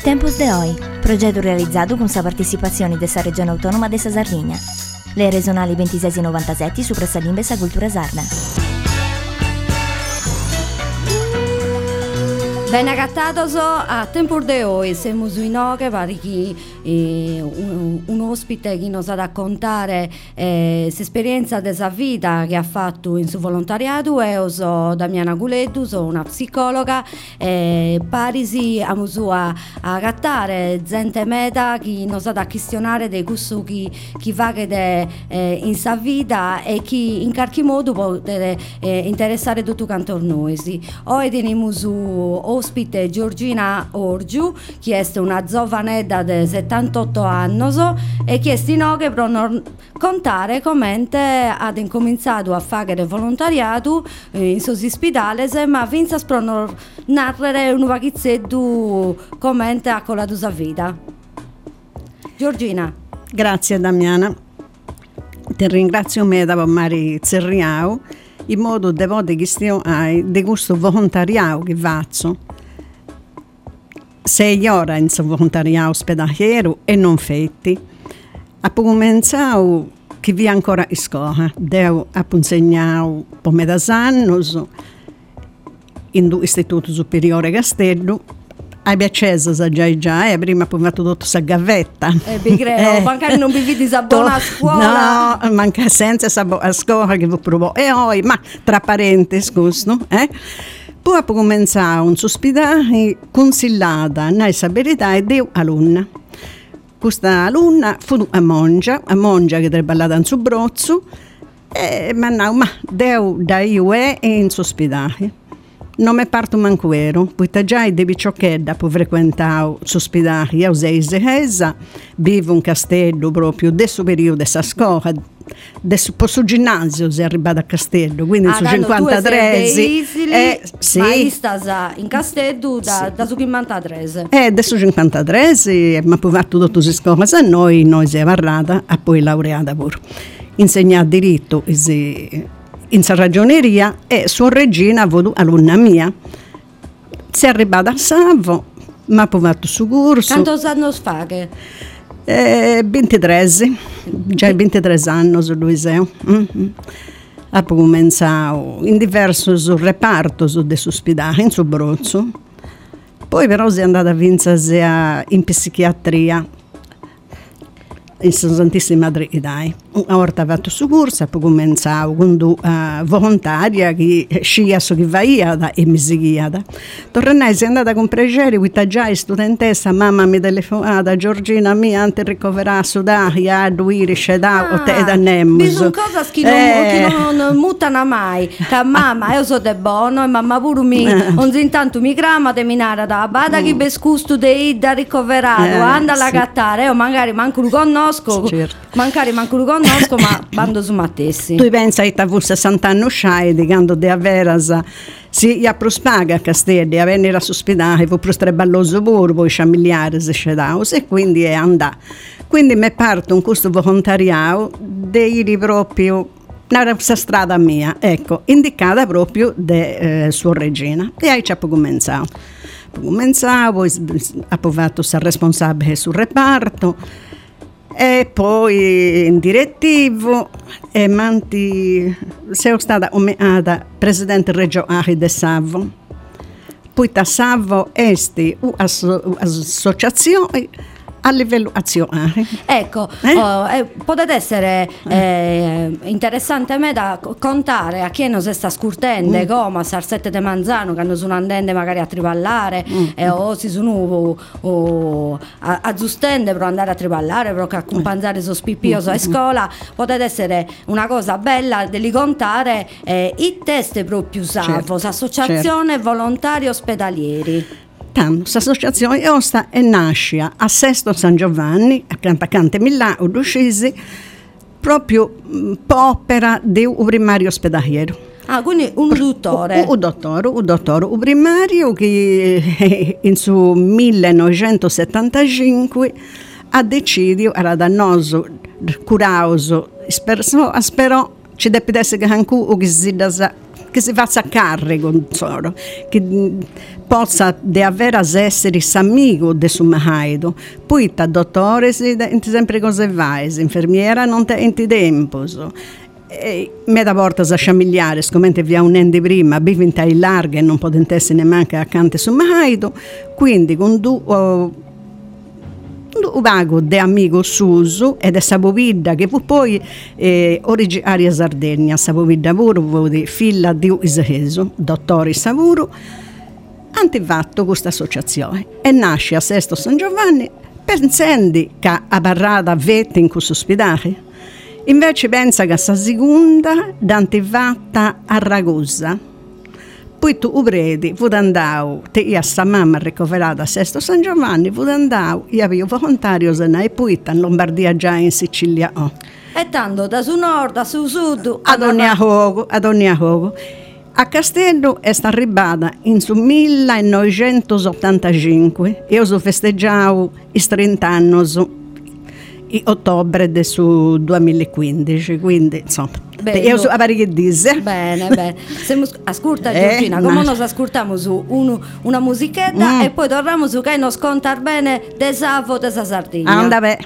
Tempos de hoy, progetto realizzato con la partecipazione della Regione Autonoma de Sardegna. Le regionali 26 e 97 su Pressalimbe sa cultura sarda. Ben agattados a Tempus de hoy, siamo in che pare che un ospite che nos ha da contare l'esperienza della vita che ha fatto in suo volontariato è Damiana Guleddu, sono una psicologa, parisi a musua a gattare gente meta che nos ha da questionare dei gusti che va in sa vita e che in qualche modo può interessare tutto canto noi. Oggi teniamo su ospite Giorgina Orgiu, che è una giovanetta di 78 anni e che è per contare come ha incominciato a fare volontariato in suoi ospedali, ma vince per narrare un vagizzetto come ha colato la vita. Giorgina. Grazie Damiana, ti ringrazio me da Mari Zerriau in modo devoto che di questo volontariato che faccio. 6 ore in volontariato ospedaliero e non fetti. Ha cominciato che vi ancora in scuola. Devo insegnato per me da anni in due istituto superiore Castello. Abbia acceso già e prima poi fatto tutto sa gavetta. Magari non vi vedi sa buona scuola. No, manca senza sa buona scuola che vi provo. E poi, ma tra parentesi, scusa, poi ha cominciato un ospedale consigliata nella stabilità e deu alunna. Questa alunna fu a Mongia che treballava in suo brozzo e ma deu da io in suo ospedale. Non mi parto manco vero, poiché già devi ciocchedda per frequentare l'ospedale, io sei sehesa, vivo in Castello proprio adesso periodo dessa scuola, adesso posso ginnasio se arrivato a Castello, quindi su 53 sì. Ma stai in Castello da su 53. Adesso 53, ma poi fatto tutte le scuole a noi siamo arrivata e poi laureata pure. Insegnare diritto in ragioneria e sua regina ha avuto alunna mia. Si è arrivata a Savo, ma ha fatto su corso. Quanti anni fa che? 23, già 23 anni sul liceo. Ha cominciato in diverso sul reparto su dell'ospedale, in suo brozzo. Poi però si è andata a vincere in psichiatria in Santissima Trinità. Una volta fatto su corso, poi cominciavo con volontaria che scia su che vaiada e mi seguiada. Tornai, si è andata con piacere, questa già studentessa, mamma mi telefonata, Giorgina mia, anti ricoverà su d'aria, a duire, scedà, o te da nemus. Sono cose che non mutano mai, che mamma, io sono de buono, e mamma pure ogni intanto mi crama, te minara da bada che bescusto de da ricoverato, andala a cattare, io magari manco lo conosco, certo. Magari manco lo conosco, ma bando su Mattessi. Tu pensi che tu 60 anni uscai, quando de averas si ha prospaga a Castelli, a venire a ospedare, fu prostreballoso pure, poi familiari si scedaus e quindi è andata. Quindi mi parto in questo volontariato di proprio una strada mia, ecco, indicata proprio da sua regina. E aí ci ha cominciato. Poi ha fatto essere responsabile sul reparto. E poi in direttivo e sono stata nominata presidente regionale di Savo. Poi da Savo è un'associazione a livello azionale. Ecco, potete essere interessante a me da contare a chi non si sta scurtendo come a Sarsette de Manzano che non sono andando magari a triballare o si sono aggiustando per andare a triballare per accompagnare so spippioso a scuola. Potete essere una cosa bella di contare i test proprio Savo, associazione volontari ospedalieri. Questa associazione è nasce a Sesto San Giovanni, accanto a Milano, Lucisi, proprio per opera di un primario ospedaliero. Ah, quindi un dottore. Un dottore, un primario che in su 1975 ha deciso, era dannoso, curioso, sperò ci deve essere anche un che che si faccia carico, insomma, che possa de avere essere amico de su mahaido. Poi ta dottore si sempre cose vai, infermiera non te in tempo. Meta porta a familiare, scommente via un ente prima, bivintai larghe e non potentesse neanche accanto su mahaido, quindi con un vago de amico Susu ed è Sapovida che fu poi originaria Sardegna, Sapovida pure di figlia di Isaeso, dottore Savuro, hanno fatto questa associazione e nasce a Sesto San Giovanni pensando che a barrata vette in questo ospedale. Invece pensa che sa seconda d'ante fatta a Ragusa. Poi tu ubredi, fu andau, te io a sta mamma ricoverata a Sesto San Giovanni, fu andau, io avevo volontario e poi in Lombardia già in Sicilia. Oh. E tanto da su nord, da su sud, ad ogni poco. A Castello è stata arrivata in su 1985. Io so festeggiavo i 30 anni in ottobre del 2015, quindi insomma. Io so a che dice. Bene. Ascolta Giorgina, come nos ascoltiamo su una musichetta e poi torniamo su che nos conta bene de Savo de Sardegna. Anda beh.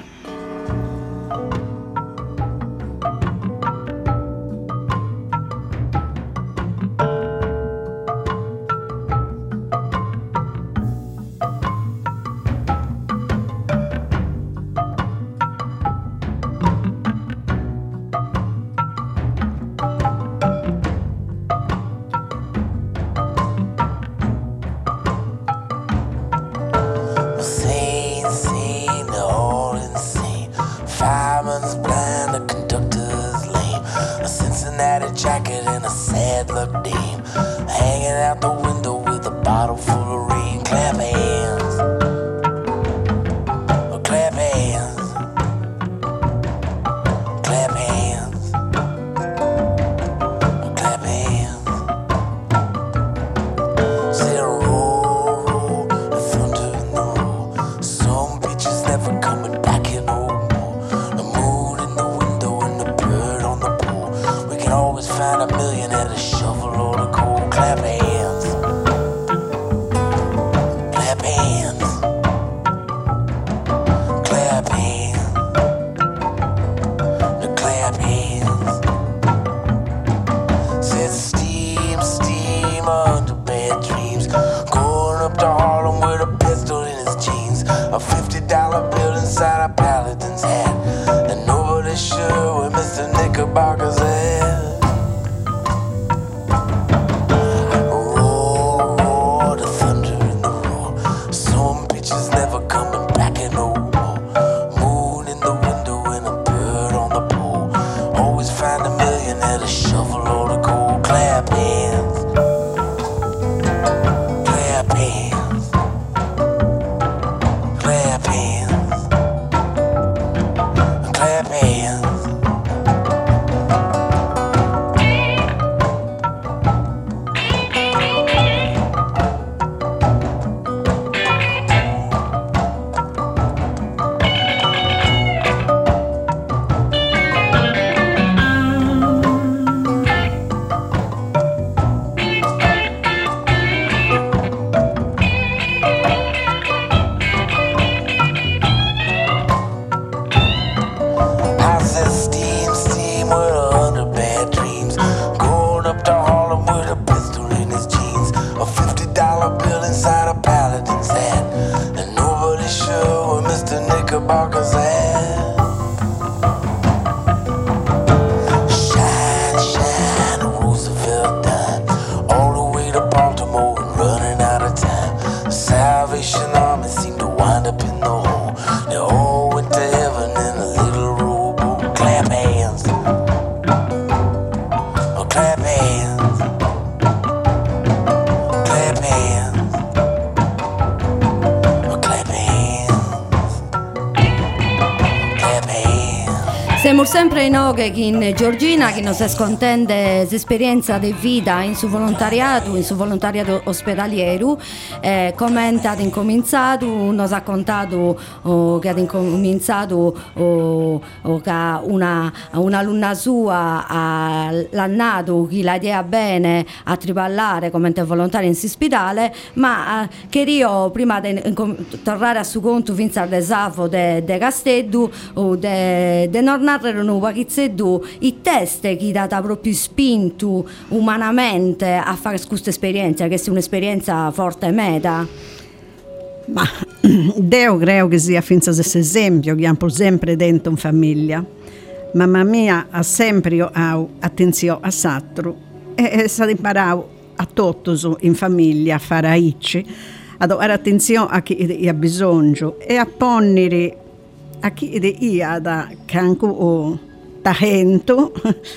sempre in oghe in Giorgina che nos scontende l'esperienza di vita in su volontariato ospedaliero, commenta ad incominciato, nos ha contato che ad incominciato che un'alunna sua l'annato che la idea bene a triballare come volontaria in ospedale, ma che io prima di tornare a su conto finza al desafo de Casteddu o de non narrare un pachizeddu i test che data proprio spinto umanamente a fare questa esperienza, che è un'esperienza forte meta. Ma Deo credo che sia finza questo esempio che abbiamo sempre dentro in famiglia. Mamma mia ha sempre attenzione a Sattru e è stato imparato a tutti in famiglia a fare aici, a dare attenzione a chi ha bisogno e a ponere a chi ha da canco o talento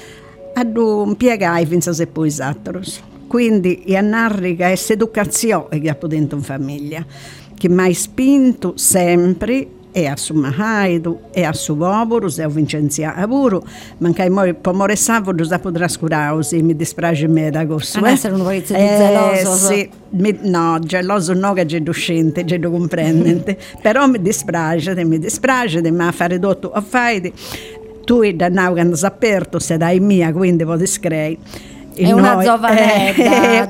a piegare finché se poi Sattru. Quindi è un'arriga e s'educazione che ha dentro in famiglia, che mi ha spinto sempre e a su Mahaidu e a su Voburu, se ho Vincenzia Aburu, ma che poi pomore savodo da potrà scurausi, mi dispiace me da gosso. Non essere un palizzo di geloso. Sì, no, geloso no che è docente, è comprendente, però mi dispiace, ma fare tutto a fai tu da now che hanno aperto, sei dai mia, quindi vado discrei. È una giovanetta,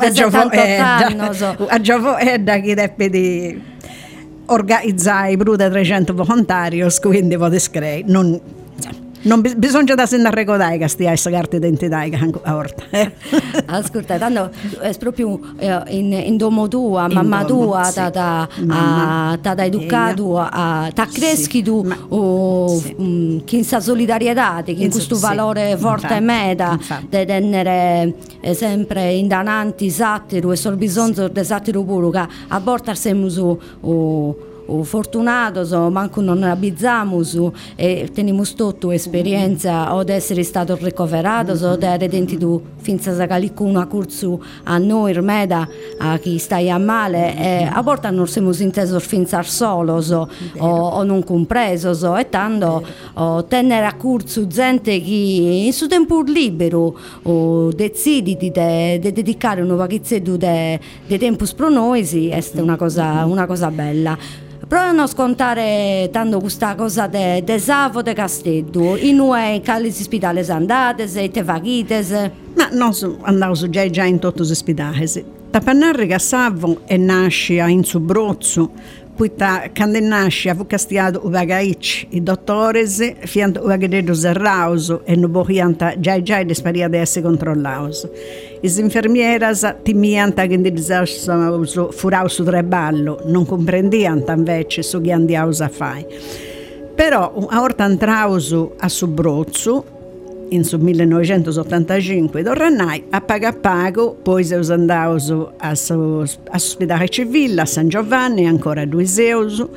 a giovanetta che deve di organizzare più di 300 volontari, quindi vado discrei. Non bisogna da sentire recordare che stia questa carta d'identità che anche a orta. Ascolta, tanto è proprio in domo tua, mamma tua, t'ha educato, t'ha cresciuto in questa solidarietà, in questo valore forte meta, di tenere sempre in dananti sattiru e sul bisogno di sattiru puro, che a volte siamo fortunatos o manco non abbiamo e teniamo tutto esperienza o di essere stato ricoveratos o di aver dentito finza che qualcuno corso a noi rimeda a chi stai a male e a volte non siamo intesi finza solos o non compresos e tanto tenere a corso gente che in suo tempo libero decidi di dedicare un pachizzetto di tempo pro noi è una cosa bella. Però non scontare tanto questa cosa de Savo de Casteddu, in noi calli ospitali andate, te faghites. Ma non andavo già in tutti gli ospitali. Da pannare che Savo e nasce in Subrozzo, poi quando nasce ha castiato u vagaic i dottores fiant u vagadedo serrauso e no bohianta già disparia di essere controllaus. Is infermieras timianta che indirizzauso furau su treballo, non comprendiant invece su che andiaus a fare. Però a orta antrausu a Subrozzo in su 1985 tornai a pago, poi se andaus all'ospedale civile a San Giovanni ancora 2 eus,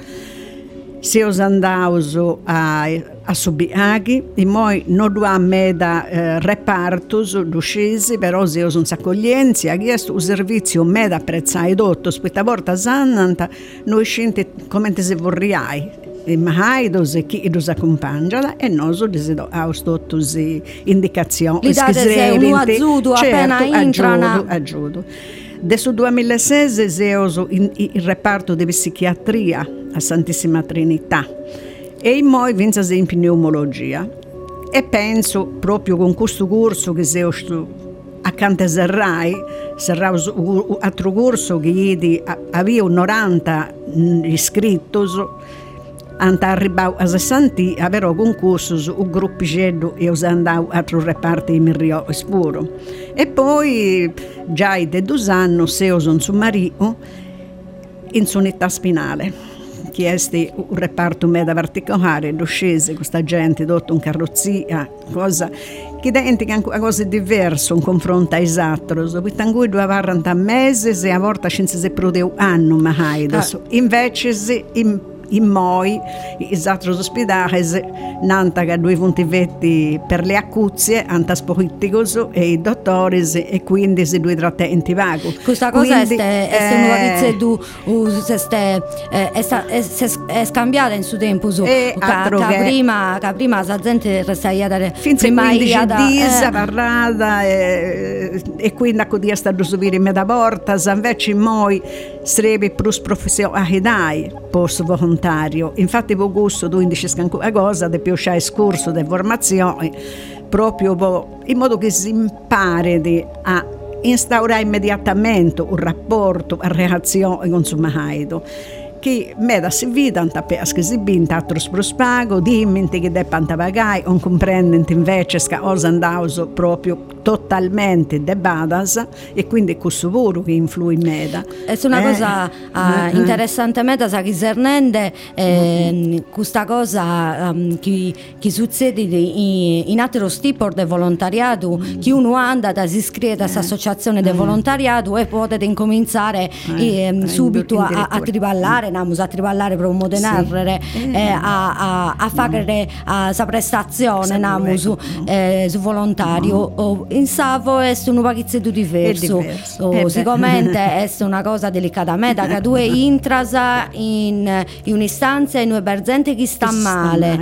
se andaus a Subiaghi e poi non due meda repartus d'uscisi, però se un s'accoglienza ha chiesto un servizio meda apprezzato tutto, questa volta sannanta noi scinti come se vorrei Mahaidos e chi los accompagna e noi desideramo indicazioni. Li date un azzudo appena entrano. Aggiudo. Adesso 2006 siamo in reparto di psichiatria a Santissima Trinità e poi vince in pneumologia e penso proprio con questo corso che siamo accanto a Serrai un altro corso che aveva 90 iscritti anta arribau a 60 però concorso un gruppicetto e andavo a altro reparto in Rio Espuro e poi già da 2 anni seo in suo marito in unità spinale che è un reparto meda particolare scese questa gente dopo un carrozzia cosa che identica a cose diverse in confronto ai altri poi tanto 40 mesi e a volte si produce un anno ma invece in moi i altri ospedali nanta che due punti vetti per le accuzie antas politicos e i dottori e quindi si due trattamenti vago. Questa cosa è una notizia è scambiata in suo tempo prima la gente restava finché 15 giorni parlata e quindi accodia stato subire in mezza porta invece noi sarebbe più professionale posto volontario. Infatti per gusto tu indici una cosa di più c'è scorso di formazione proprio in modo che si impari a instaurare immediatamente un rapporto, una reazione con il marito che meda si vita anta pesca si binta altro prospago dimmi che deppa pagare non comprendente invece che cosa andauso proprio totalmente debadas e quindi questo pure che influi in meda è una cosa interessante meda sa che sernende questa cosa che succede in altri tipi di volontariato che uno anda da si iscrive a questa associazione di volontariato e potete incominciare subito a triballare a triballare per un modo di narrare a fare questa prestazione su volontario in Savo è un pacchizzetto diverso sicuramente è una cosa delicata meda che tu intrasa in un'istanza e noi per gente che sta male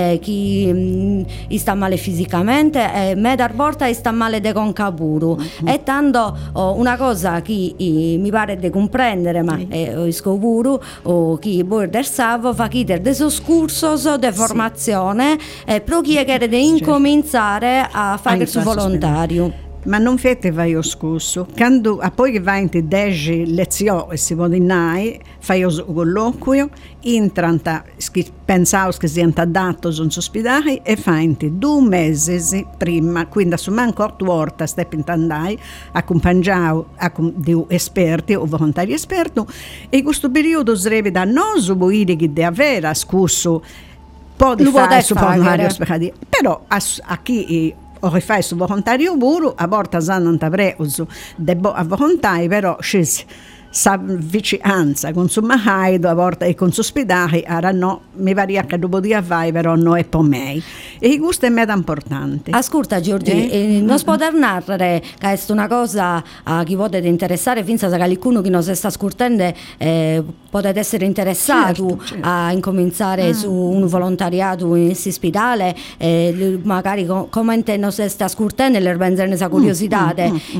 chi sta male fisicamente meda porta sta male de concapuru e tanto una cosa che mi pare di comprendere ma è scopuru o chi border Savo fa chiedere dei cursos di formazione pro chi è che deve incominciare a fare il suo volontario. Ma non fate vai o scusso quando poi che vai in 10 lezioni si può dire fai un colloquio intranta pensavo che siano adatto sono ospitati e fai 2 mesi prima quindi su manco 8 volte stai pintandai accompagnato di esperti o volontari esperti e questo periodo sarebbe da non subire che deve avere scusso può fare su volontario però a chi o che fai su volontario puro a volte sanno preso a volontari però sa vicinanza con suo marito a volte e con suo ospedale ora no mi varia che dopo di vai però no è per me e questo è meta importante. Ascolta Giorgi non si può narrare che è una cosa a chi potete interessare finza che qualcuno che non si sta ascoltando potete essere interessato certo. A incominciare su un volontariato in questo ospedale magari come non si sta ascoltando e le benzene sa curiosità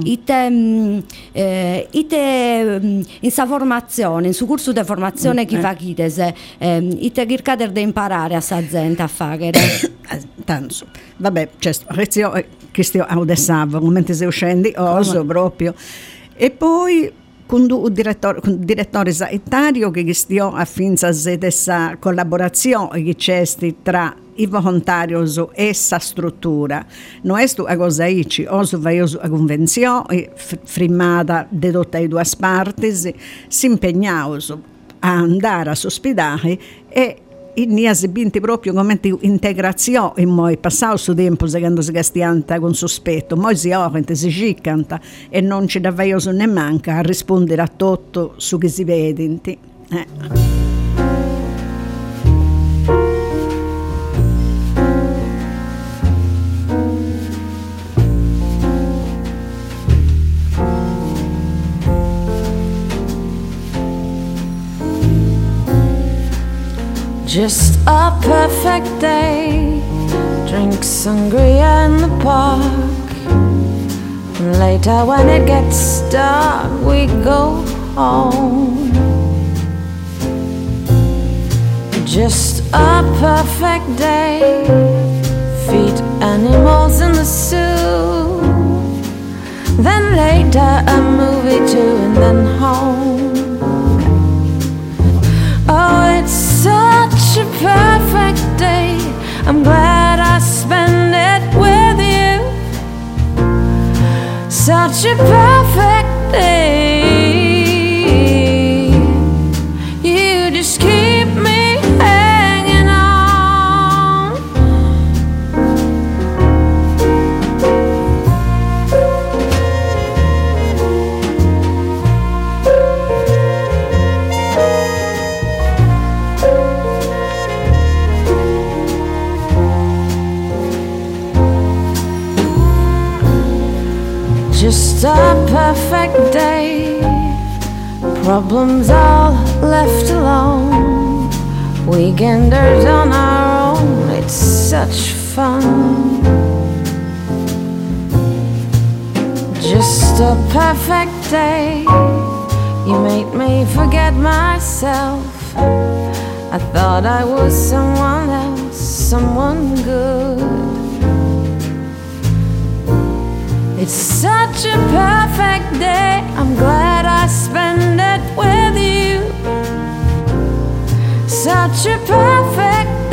in sa formazione, in suo corso di formazione chi fa chiedese ite cercare di imparare a sa gente a fare tanto vabbè c'è che stiamo adesso mentre si scendi oso proprio e poi con un direttore sanitario che stiamo a finza di questa collaborazione che c'è tra i volontari e questa struttura. Non è una cosa ici, oso vai a convenzione firmata da tutte le due parti, si impegnano a andare a ospitare e in nia si binti proprio come integrazione in moi passato su tempo quando si gastianta con sospetto moi si orente si ciccanta e non ci davvero ne manca a rispondere a tutto su che si vedenti Just a perfect day, drink sangria in the park. And later when it gets dark, we go home. Just a perfect day, feed animals in the zoo. Then later a movie too, and then home. Oh, it's such a perfect day. I'm glad I spent it with you. Such a perfect day. You just keep me hanging on. Just a perfect day, problems all left alone, weekenders on our own, it's such fun. Just a perfect day, you made me forget myself. I thought I was someone else, someone good. It's such a perfect day, I'm glad I spent it with you. Such a perfect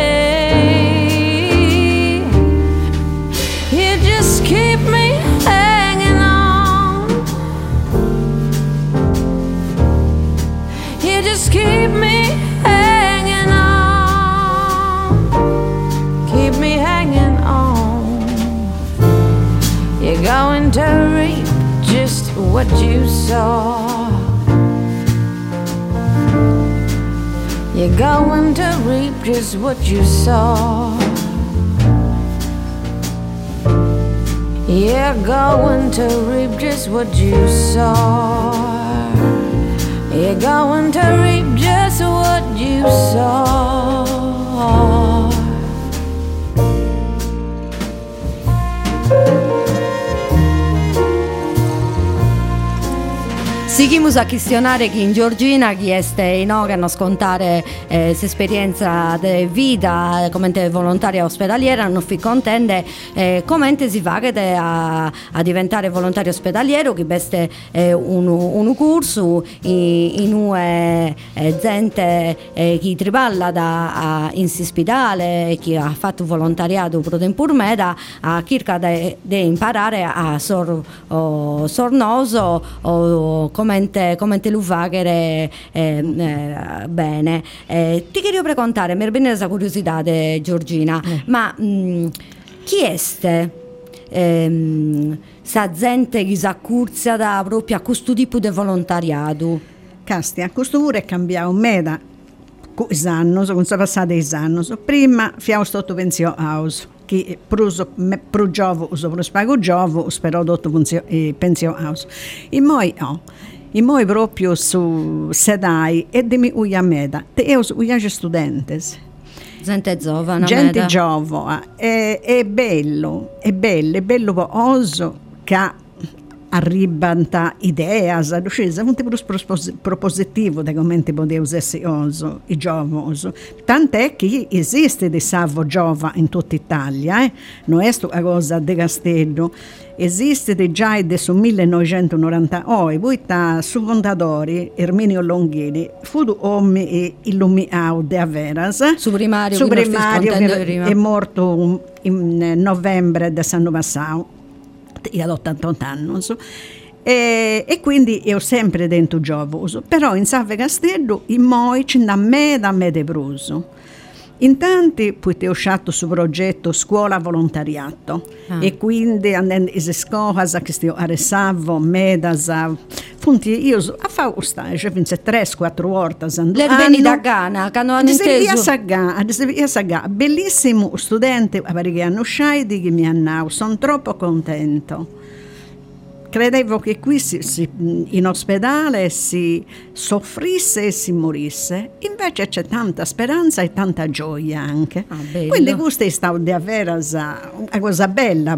day, you just keep me hanging on. You just keep me hanging on. Keep me hanging on. You're going to reap just what you sow. You're going to reap just what you sow. You're going to reap just what you sow. You're going to reap just what you sow. Seguimos a questionare chi in Giorgina, chi este inogano scontare esperienza de vita come volontaria ospedaliera, non fi contende come si fa a diventare volontario ospedaliero, chi beste un corso in una gente chi triballa in ospedale, chi ha fatto volontariato pro tempur meda, a cerca de imparare a sornoso o come lo fare bene. Ti chiedo per contare, mi viene questa curiosità, Giorgina, ma chi è sa gente che si accurzia da proprio a questo tipo di volontariato? Casti, a questo pure è cambiato meda con i anni, con sono passati i anni. Prima fiamo stato pensione house, che pro giovo uso pro spago giovo, spero dotto pensione house. I moi proprio su sedai e di mi uia meda, te eus uia studentes. Gente giovane, gente giovane, è bello oso che arribanta idee, è un tipo propositivo da come potevo essere oso, i giovani. Tant'è che esiste di Savo Giova in tutta Italia, non è una cosa di Castello, esiste già del 1998, poi su fondatori Erminio Longhini, fu uomo illuminato de Averas, su primario che è morto in novembre dell'anno passato. Ad 88 anni e quindi io sempre dentro giovoso, però in Save Castello in moi c'è da me de bruso. Intanto poi ho scelto su progetto scuola volontariato e quindi andando in scuola che sto a Resavo, Medasa, funti io a fare un stage, penso 3-4 volte le veni da Ghana, che hanno inteso. Bellissimo studente, perché hanno scelto che mi hanno, sono troppo contento. Credevo che qui in ospedale si soffrisse e si morisse, invece c'è tanta speranza e tanta gioia anche. Quindi questa è stata davvero una cosa bella.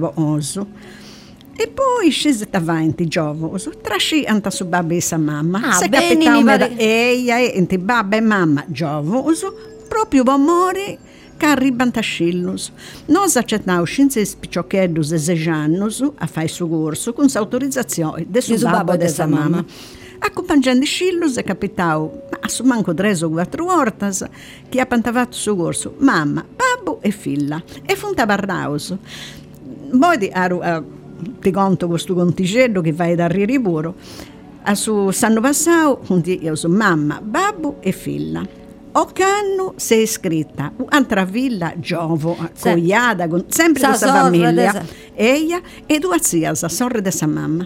E poi scese davanti giovoso, trasciando su babbo e sa mamma. Se capitava e babbo e mamma giovoso, proprio amore che arrivano a scillus. Noi accettavamo scienze spicciocchedus e 6 anni a fare il corso con autorizzazione del suo babbo e della mamma. Accompagnando i scillus è capitato, ma su manco 3 o 4 volte, che ha pantavato il suo corso mamma, babbo e figlia. E fu un tabarrauso. Poi ti conto questo conticello che vai da Ririburo. Su Sanno Passau, io sono mamma, babbo e figlia. Occanno si è iscritta un'altra villa Giovo, cogliata, sempre questa famiglia, ella e 2 zia, sorelle della mamma.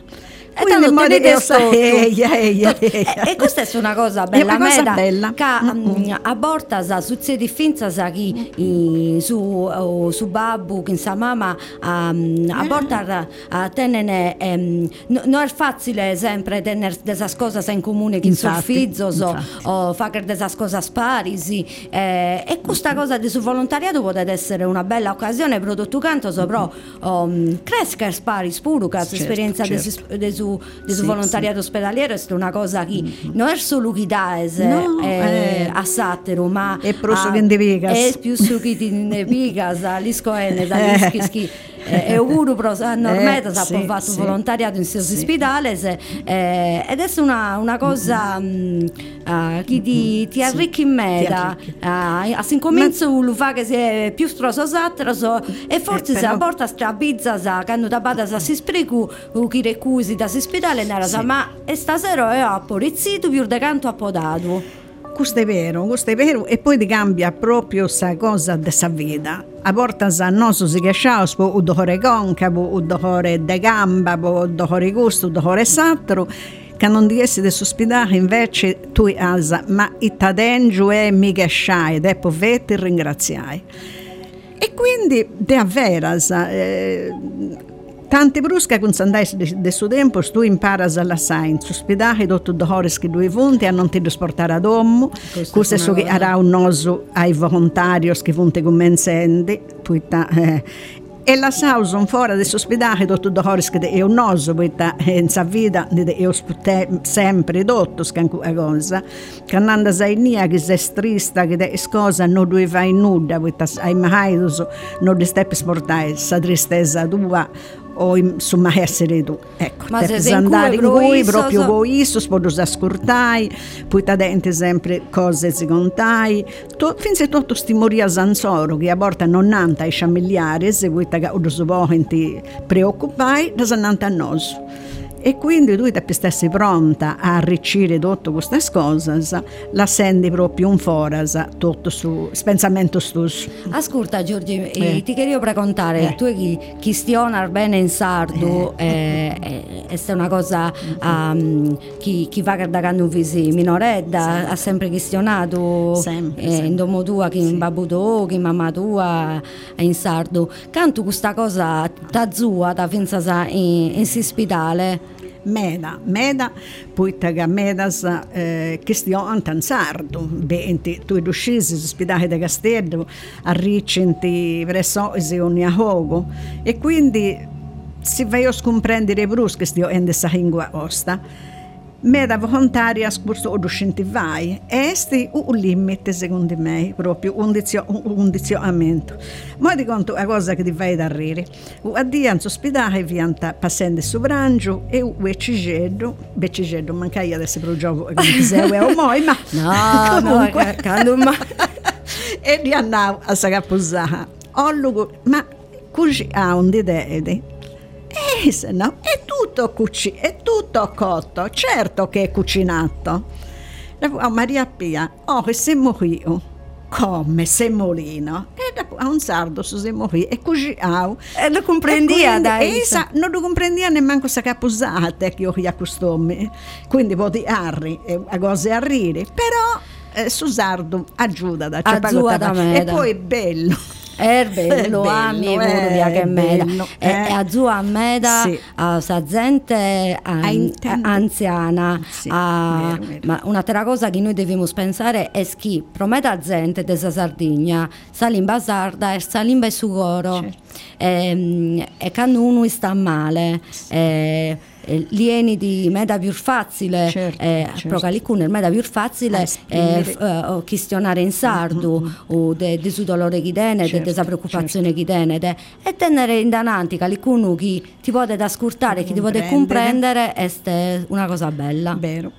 E tanto tenete sotto. E questa è una cosa bella, cosa bella. Che a bortas succede finza che su babbu, che sa mamma, a bortas tenere, non è facile sempre tenere delle cose in comune che sul figlio o fare delle cose sparisi, e questa cosa di su volontariato può essere una bella occasione per tutto canto, però crescere spari spuro che l'esperienza di su volontariato ospedaliero è una cosa che non è solo chi dà a satero, ma è proso che indivigas, è più su chi ti indivigas, l'iscoene e auguro pro Normeta ha fatto volontariato in questo ospedale, ed è una cosa che ti arricchi in meta, si incomincia lo fa che si è più stroso e forse se a porta strabizza quando da bada si spreco chi recusi da ospedale ma stasera è a polizia più da canto appodato. Questo è vero, e poi ti cambia proprio questa cosa della vita. A volte a noi si chiamano un dottore concavo, un dottore de gamba, un dottore gusto, un dottore satro, che non di essere ospedale invece tu hai, ma il tadengiu è mica sciai, e poi vedi ringraziai. E quindi, de veras, tante brusche che non andai del suo tempo, tu imparas alla scienza, ospedale, tutto i ore che due punti a non ti trasportare ad uomo, questo è so che era un noso ai volontari che vanno commensando, e la sauson fuori dell'ospedale tutto i ore che è un noso, poi in sa vita è ospite sempre tutto a cosa, che andando a nia che sei trista, che è cosa non dove vai nuda, poi ai mahaidos non ti stai portare sa tristezza tua, o insomma essere tu, ecco, ma per andare in cui proprio voi isso sposi ascoltai, poi ta dente sempre cose si contai, finché tutto sti moria zanzoro che a volte non nanta ai familiari, se voi ta uso ti preoccupai, da nanta a noi. E quindi tu ti stessi pronta a ricevere tutte queste cose, la senti proprio un foras, tutto su pensamento stesso. Ascolta Giorgi, ti voglio raccontare, tu chi stionar bene in sardo, è una cosa chi va da quando visi minoredda, ha sempre questionato in domo tua, chi in babbo tuo, chi in mamma tua in sardo. Canto questa cosa da zua, da finza in ospedale. Meda, poi taga medas che stiamo in sardo, tu riuscisi ospedale da Castello a ricenti presso ogni ahogo, e quindi si vai a scomprendere brusche stiamo in questa lingua osta. Meda volontaria scorso o docenti vai, e sti un limite secondo me, proprio un dizionamento. Ma di conto a cosa che ti vai da rire. A dia in ospedale vianta passando su brangio e un becigeddo, manca io adesso pro gioco come se o moi, ma comunque calma. E di andavo a sagapusà. Ollugo, ma così ha un dede. Se no, è tutto cotto, certo che è cucinato. Maria Pia, che siamo qui, come semolino, e dopo a un sardo su siamo qui, e così e lo comprendia, dai. Non lo comprendia nemmeno questa capusata che io accostumo, quindi poi arri, a cose a rire, però su sardo aiuta da e poi è bello. È bello, ami Curvia che meda, e a zua meda, a sa gente anziana, ma un'altra cosa che noi dobbiamo pensare è che prometta gente della Sardegna salimba sarda e salimba sugoro, e quando uno sta male, lieni di meda più facile, però qualcuno è meda più facile questionare in sardo o de su dolore che tiene, della preoccupazione che tiene, e tenere in davanti qualcuno che ti può ascoltare, che ti può comprendere, è una cosa bella. Vero.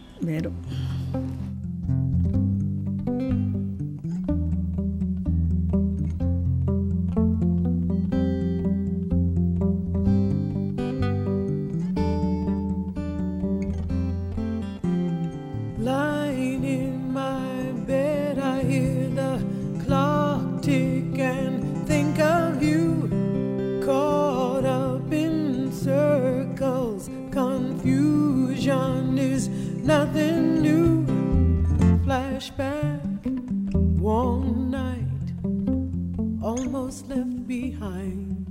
Lying in my bed, I hear the clock tick and think of you, caught up in circles, confused. behind.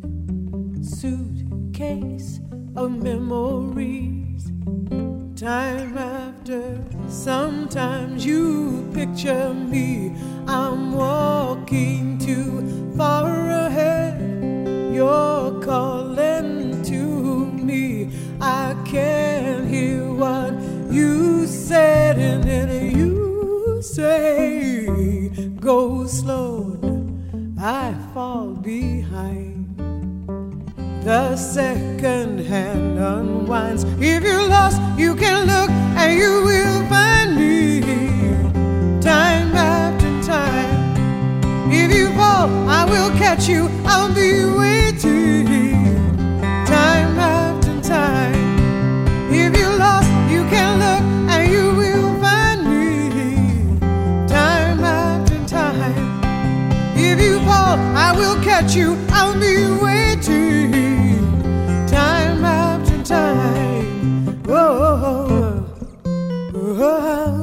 Suitcase of memories. Time after, sometimes you picture me. I'm walking too far ahead. You're calling to me. I can't hear what you said, and then you say, go slow, I fall behind. The second hand unwinds. If you're lost, you can look and you will find me. Time after time. If you fall, I will catch you. I'll be waiting. Time after time. If you're lost, you can look and you will find me. Time after time. If you fall, I will catch you. I'll be waiting. Time after time. Oh, oh, oh.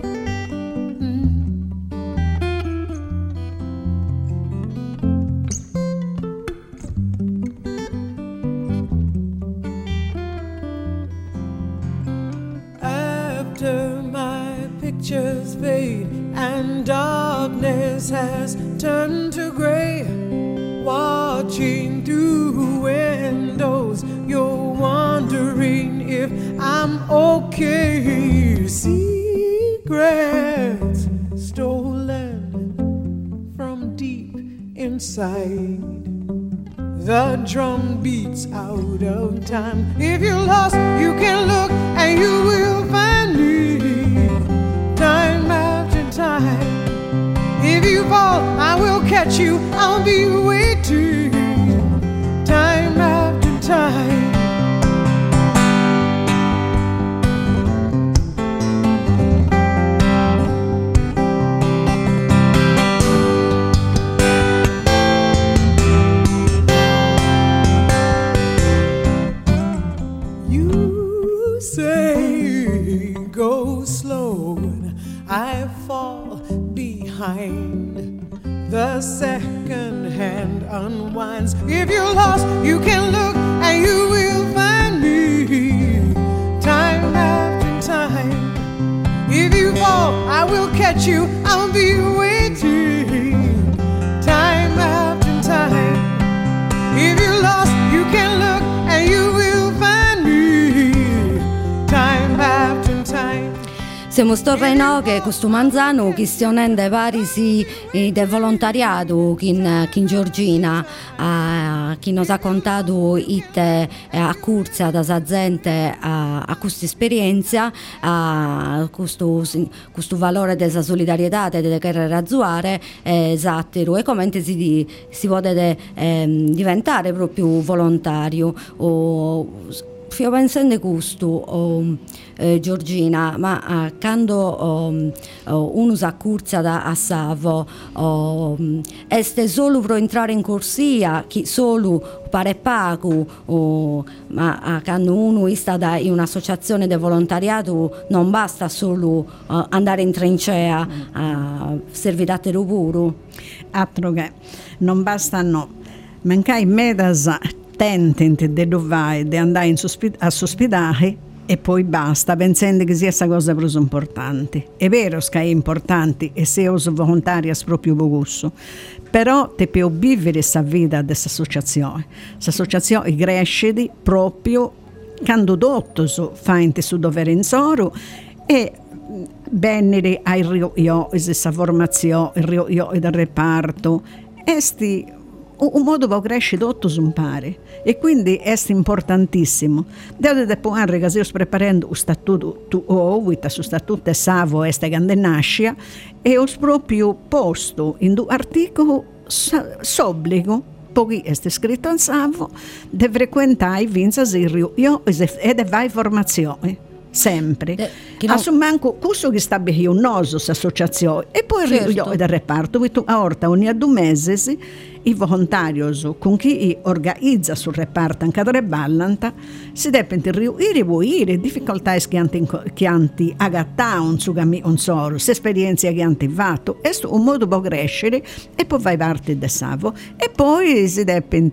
After my pictures fade and darkness has turned to gray, watching through windows, you're wondering if I'm okay. Secrets stolen from deep inside. The drum beats out of time. If you're lost, you can look and you will find me. Time after time. If you fall, I will catch you. I'll be waiting. Time after time. You say go slow, I fall behind. The second hand unwinds. If you're lost, you can look and you will find me. Time after time. If you fall, I will catch you. I'll be waiting. Time after time. If you're lost, you can look and you will find me. Time after time. Siamo storreno che questo manzano questionende vari del volontariato in Giorgina, chi nos ha contato a corsa da sa gente a questa esperienza, a questo valore della solidarietà delle carriere razzuare, esatto, e come si può diventare proprio volontario. Io pensando questo, Giorgina, ma quando uno si accurza a Savo, è solo per entrare in corsia, solo pare poco, ma quando uno sta in un'associazione di volontariato non basta solo andare in trincea a servire puro. Altro che non basta, no, mancai medas tententi di dovere di andare a sospitare e poi basta, pensando che sia questa cosa più importante. È vero che è importante e se uso volontaria è proprio poco, però ti può vivere questa vita di questa associazione. Questa associazione cresce proprio quando dottos fanno il suo dovere in soro e venire ai rio questa formazione, il rio del reparto, esti un modo per crescere tutto un pare e quindi è importantissimo. Devo puare che sto preparando un statuto su statuto Savo este che nasce e ho proprio posto in due articoli s'obbligo poi è scritto in Savo di frequentare vinzas il rio e vai formazione sempre. Che non... Manco questo che sta un noso associazione e poi Certo. del reparto a orta ogni 2 mesi i volontari con chi organizza sul reparto anche da ballanta si devono riunire difficoltà che hanno agattato un solo esperienze che hanno fatto è un modo per crescere e poi vai parte del savo e poi si devono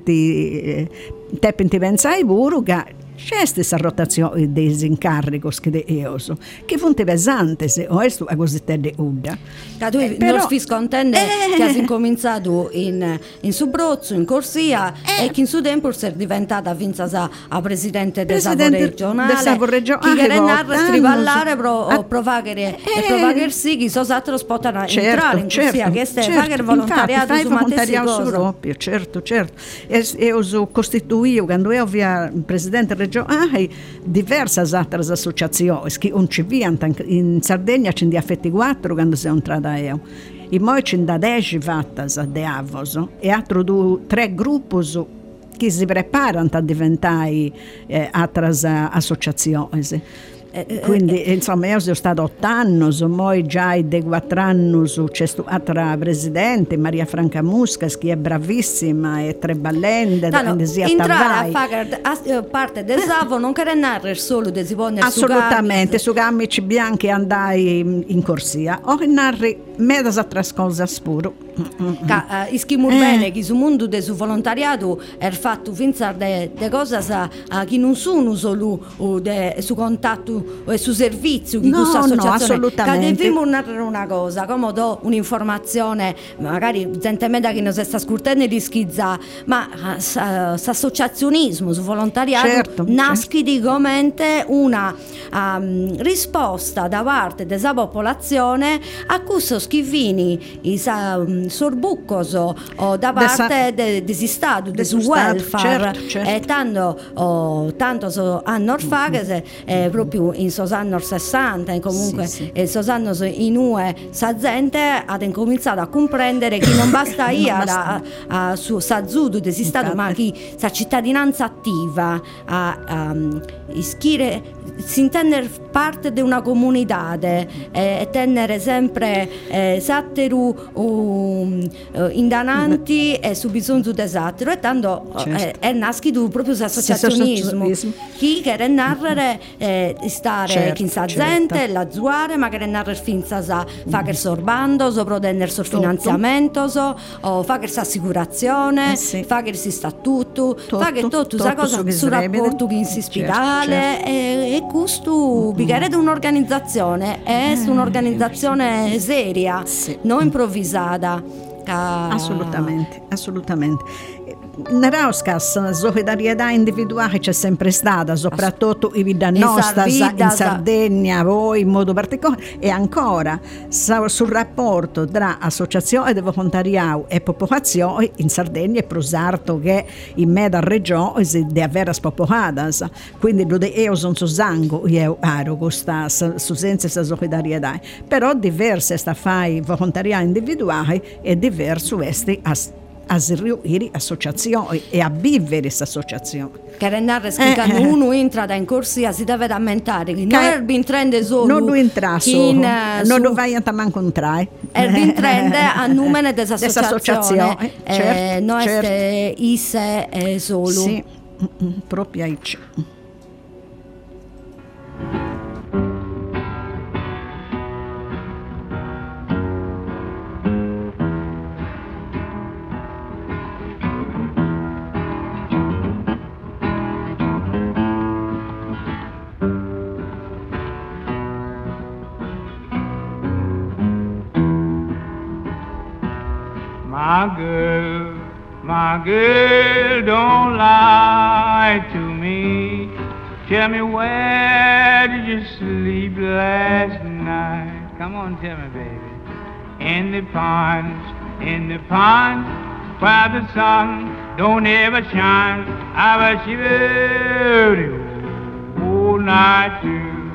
pensare pure che c'è questa rotazione dei incarichi che sono pesanti o è a cosiddetta UDA. Non si scontende che hai incominciato in Subrozzo, in Corsia e che in suo tempo è diventata vinta a presidente del Savo regionale che viene a strivallare provare sì che sono altri possano entrare in Corsia che è fare volontariato su matessi cose. Certo e ho costituito quando io via presidente regionale diverse altre associazioni che non ci viano in Sardegna ce ne affetti 4 quando sono entrata io e poi ce ne 10 fatte de Avos e altri 3 gruppi che si preparano a diventare altre associazioni. Quindi insomma io sono stato 8 anni, poi già dei 4 anni c'è stata presidente Maria Franca Muscas che è bravissima e treballente entrare a fare parte del Savo non che narrare solo dei siponi assolutamente su camici bianchi andai in Corsia o narri medas altre cose pure ischimur bene che sul mondo del volontariato è fatto finire de cose che non sono solo su contatto e su servizio di questa associazione assolutamente che dobbiamo narrare una cosa come do un'informazione magari gentilmente che non si sta ascoltando di schizza ma l'associazionismo su volontariato nasce di una risposta da parte della popolazione a questo schivini i sorbuccos o da parte desi stato del welfare e tanto anni fa che proprio in sos anni 60 e comunque sos anni in UE sa gente ha incominciato a comprendere che non basta su Sazudo desi stato ma che sa cittadinanza attiva a ischire si intende parte di una comunità e tenere sempre satteru indananti e su bisogno desatero e tanto è nascido proprio l'associazionismo chi che narrare stare chi sa gente la zuare ma che narrare finza sa fa che sorbando sopra tenere sul finanziamento o fa che assicurazione fa che si statuto fa che tutto sa cosa sul rapporto che in si spidale e questo bigare di un'organizzazione è un'organizzazione seria non improvvisata assolutamente Nerauskas, la solidarietà individuale c'è sempre stata, soprattutto in vita nostra, in Sardegna, voi in modo particolare, e ancora sul rapporto tra associazione di volontariato e popolazione in Sardegna è prosarto che in mezza regione si deve avere spopolata, quindi io sono su sangue, io ero questa senza solidarietà, però diverse sta fai volontariato individuale e diverso essere a riunire associazioni e a vivere questa associazione. Che rendere quando uno entra in corsia si deve rammentare che non è il trend solo non lo entra solo non lo vai a manco incontrare è il trend a numero dell'associazione non è ise solo sì proprio aici. My girl, don't lie to me. Tell me where did you sleep last night? Come on, tell me, baby. In the pond, where the sun don't ever shine. I was shivering all night too.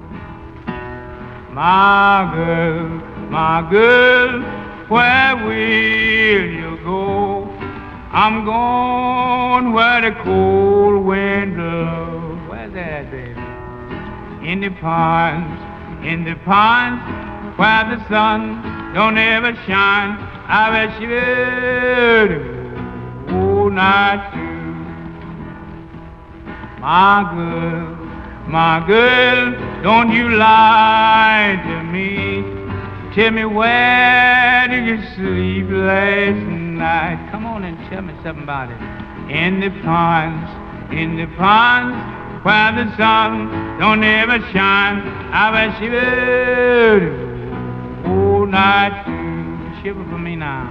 My girl, where will you go? I'm going where the cold wind blows. Where's that, baby? in the ponds, where the sun don't ever shine. I bet you will all night too. My girl, don't you lie to me. Tell me, where did you sleep last night? Come on and tell me something about it. In the ponds, where the sun don't ever shine. I bet you will all night too. Shiver for me now.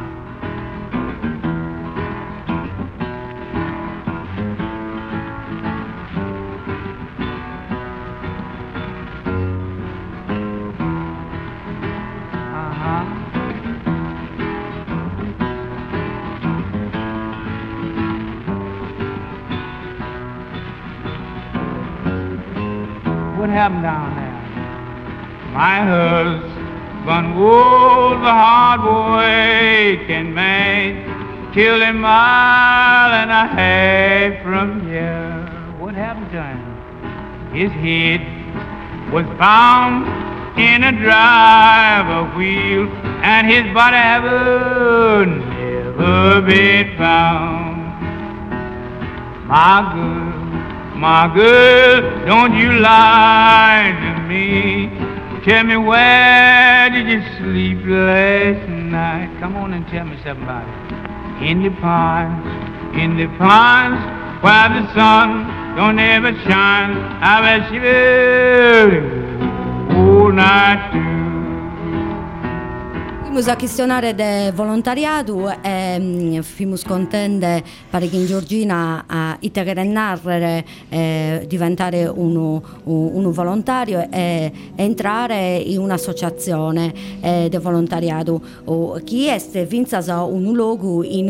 What happened down there? My husband was a hard working man, killed a mile and a half from here. What happened to him? His head was bound in a driver wheel, and his body ever never been found. My girl, don't you lie to me. Tell me, where did you sleep last night? Come on and tell me something about it. In the ponds, where the sun don't ever shine. I bet you will all night too. Fimus a questionare de volontariado e fimus contende pare che in Giorgina a narrare diventare uno volontario e entrare in un'associazione de volontariado. Chi è vinzas un luogo in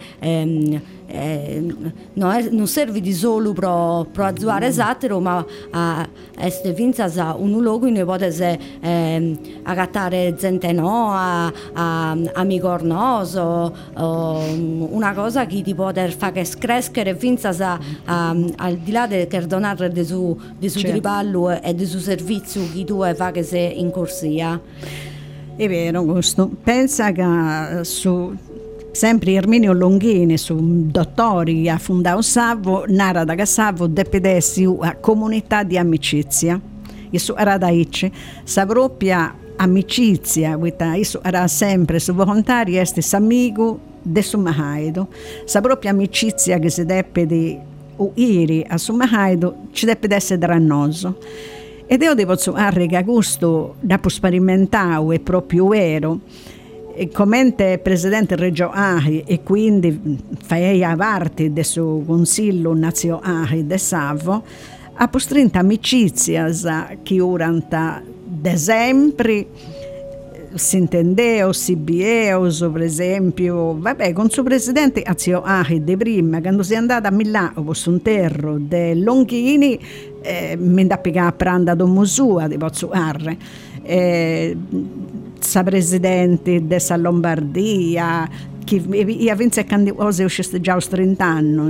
non serve di solo pro azzuare esatto, ma este vinzas un luogo in cui potesse agattare gente amico noso, una cosa che ti può fare crescere vinzas al di là del donare di su tripallo e di su servizio che tu fai che sei in corsia. È vero, questo. Pensa che sempre Erminio Longhini, su dottori che ha fondato Savo, narra da Savo depedessi a comunità di amicizia. Isso era da Ice, sa propria amicizia, isso era sempre su volontari, este s'amigo de su Mahaido, sa propria amicizia che si deve di uiri a su Mahaido, ci deve essere drannoso. Ed io devo dire che questo da sperimentare è proprio vero. E come presidente Reggio Ahi e quindi fai parte del suo consiglio nazionale de Savo, ha postrinta amicizia che durante da sempre si intendeo, si bieo, per esempio, con suo presidente Azio Ahi de prima, quando si è andata a Milano con un terro de Longhini, mi da piccare a pranda do musua di Pozzo Arre. Sa presidente della Lombardia che ha vinto cose uscite già 30 anni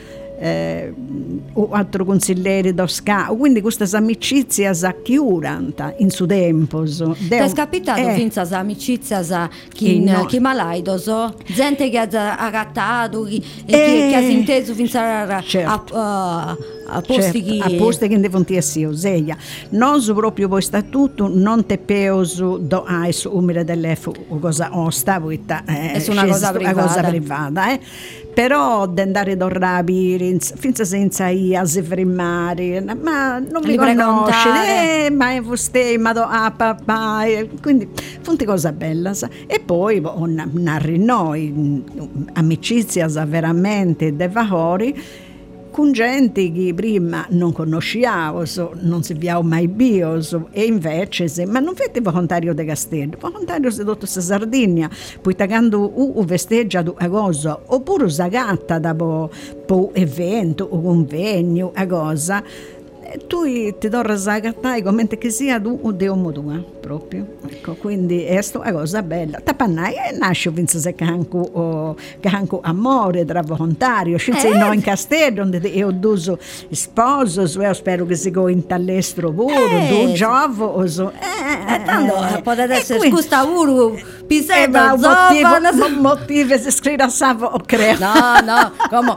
o altro consigliere d'Osca, quindi queste amicizie che uranta in su tempo ti è capitato vinzas amicizie che malaidos gente che ha agattato che ha inteso vinzare a posti che devono essere useia non proprio poi statuto non te peoso do su umile delle cosa osta è una cosa privata però di andare a rapire finza senza a si fermare ma non mi conosce ma è vostè ma do papà quindi funti cosa bella e poi narri noi amicizia veramente de valori con gente che prima non conosciamo, non si viao mai bio, e invece, ma non fate volontario di Castello, volontario di tutta Sardegna, poi quando festeggia a cosa, oppure usagatta da po evento o convegno a cosa, tu ti torri a cattare come che sia tu o di uomo tua proprio, ecco, quindi è una cosa bella. Tapannai nasce vinse che anche amore tra volontario, scelse no in castello donde io duso sposo, io spero che si go in all'estero pure, tu giovo o so. Tanto potete essere scusa uru pisetta un motivo si scrive a Savo o creo. No, come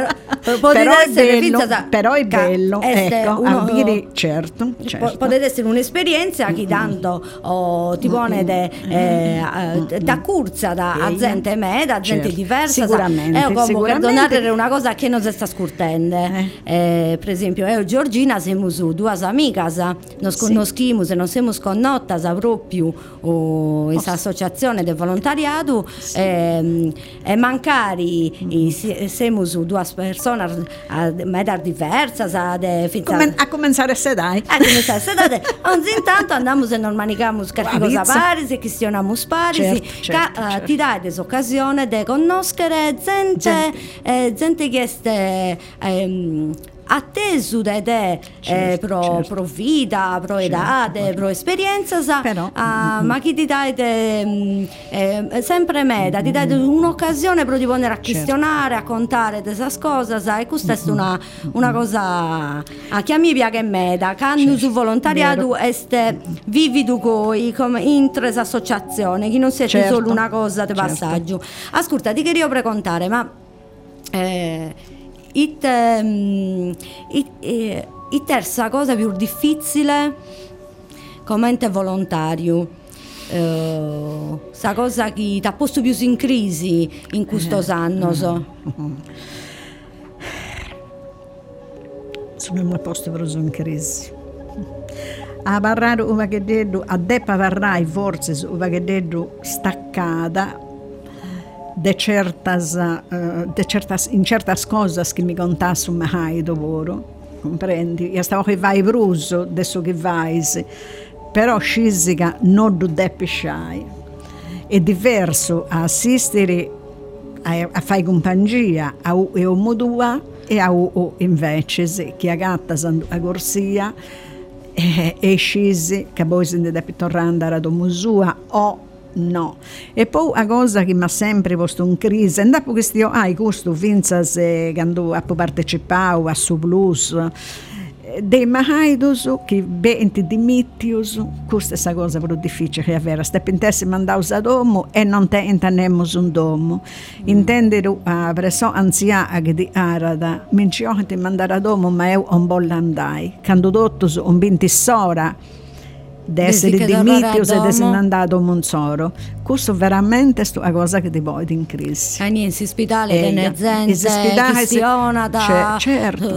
però è bello, ecco, ambire, certo. Potete essere un'esperienza che tanto ti pone da curza da gente da gente diversa, sicuramente, sicuramente. È una cosa che non si sta scurtendo. Per esempio io e Giorgina siamo due amiche, nos conosciamo e non siamo sconnottas proprio in questa associazione del volontariato, e mancari siamo due persone meda diverse a cominciare a sedare ogni intanto andiamo e non manicamo qualche cosa pari, se questionamo pari, certo. Ti dai occasione di conoscere gente che è atteso da te pro vita, pro edade, pro esperienza, ma chi ti dai sempre meda, ti dai un'occasione per di poter a questionare, a contare queste cose, e questa è una cosa che a me piace meda, quando su volontariato vivi tu coi come in tre associazioni, che non siete solo una cosa di passaggio. Ascolta, ti voglio precontare, ma la terza cosa più difficile come ente volontario, sa cosa che ti ha posto più in crisi in questo anno sono mi ha posto proprio in crisi a parlare un vaghetto a deppa varrai forse un vaghetto staccata in certas cosas che mi contasse mai lavoro, comprendi? Io stavo che vai bruso adesso che vai, però scisica non do depisciai. È diverso a assistere a fare compagnia a un tua e a invece che a gatta a corsia e scisi che poi si deve tornare ad musua o no. E poi una cosa che mi ha sempre posto in crisi, e dopo che io questo finza se quando ho partecipato a su blues dei mahaidos che venti dimittius, questa è la cosa più difficile che è vera, ste pentesse mandaus a domo e non te intendemos un domo, intendere a presso anziana che di arada mincio che ti mandare a domo ma io un bolla andai quando dottos un 20 sora di essere dimittius ed essere mandato a Monzoro. Questo veramente è una cosa che ti vuoi in crisi. In ospedale delle gente questionata, certo,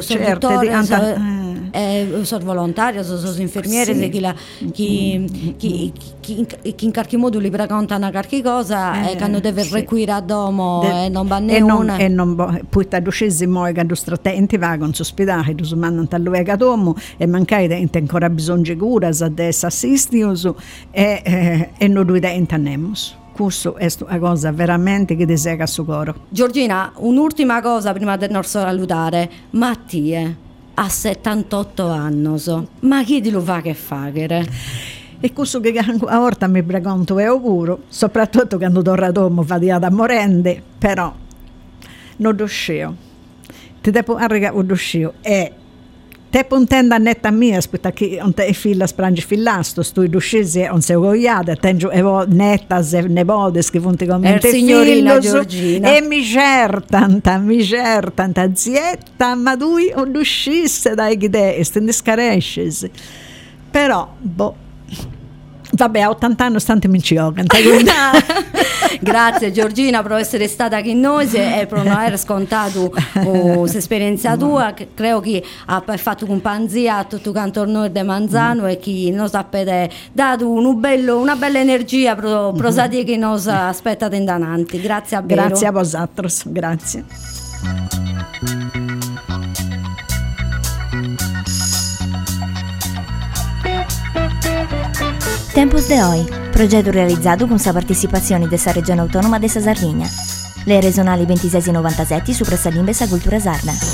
sono volontario, sono infermieri che in qualche modo li precontano qualche cosa e quando deve require a domo e non va nessuna. E non poi ti scesi moi quando strattenti va con l'ospedale, tu mandano a lui a domo e mancai ancora bisogno di cura, adesso assistius e non lui intendemos. Questo è una cosa veramente che ti sega a suo cuore. Giorgina, un'ultima cosa prima di non salutare. Mattia ha 78 anni, ma chi ti lo fa che fare? E questo che a volta mi pregunto è pure, soprattutto quando torno a domo faticata morende, però non riuscivo. Ti devo arrivare un riuscivo e te puntenda netta mia, aspetta che on te filla sprangi fillasto, stu duscesi on se goiada, tengo evo netta se nepodes che funti con me signorina Giorgina. E mi certanta zietta, ma lui on duscisse dai idee, stende scaresces. Però, vabbè, a 80 anni stante mi ci canta. Grazie Giorgina per essere stata qui con noi e per non aver scontato l'esperienza tua. Credo che ha fatto compagnia a tutto canto noi di Manzano e che nos ha dato una bella energia per prosati che nos aspettate in davanti. Grazie a voi. Grazie a vosotros, grazie. Tempus de Hoy, progetto realizzato con la partecipazione della Regione Autonoma della Sardegna. Le regionali 26 e 97 su Pressa Limbesa Cultura Sarda.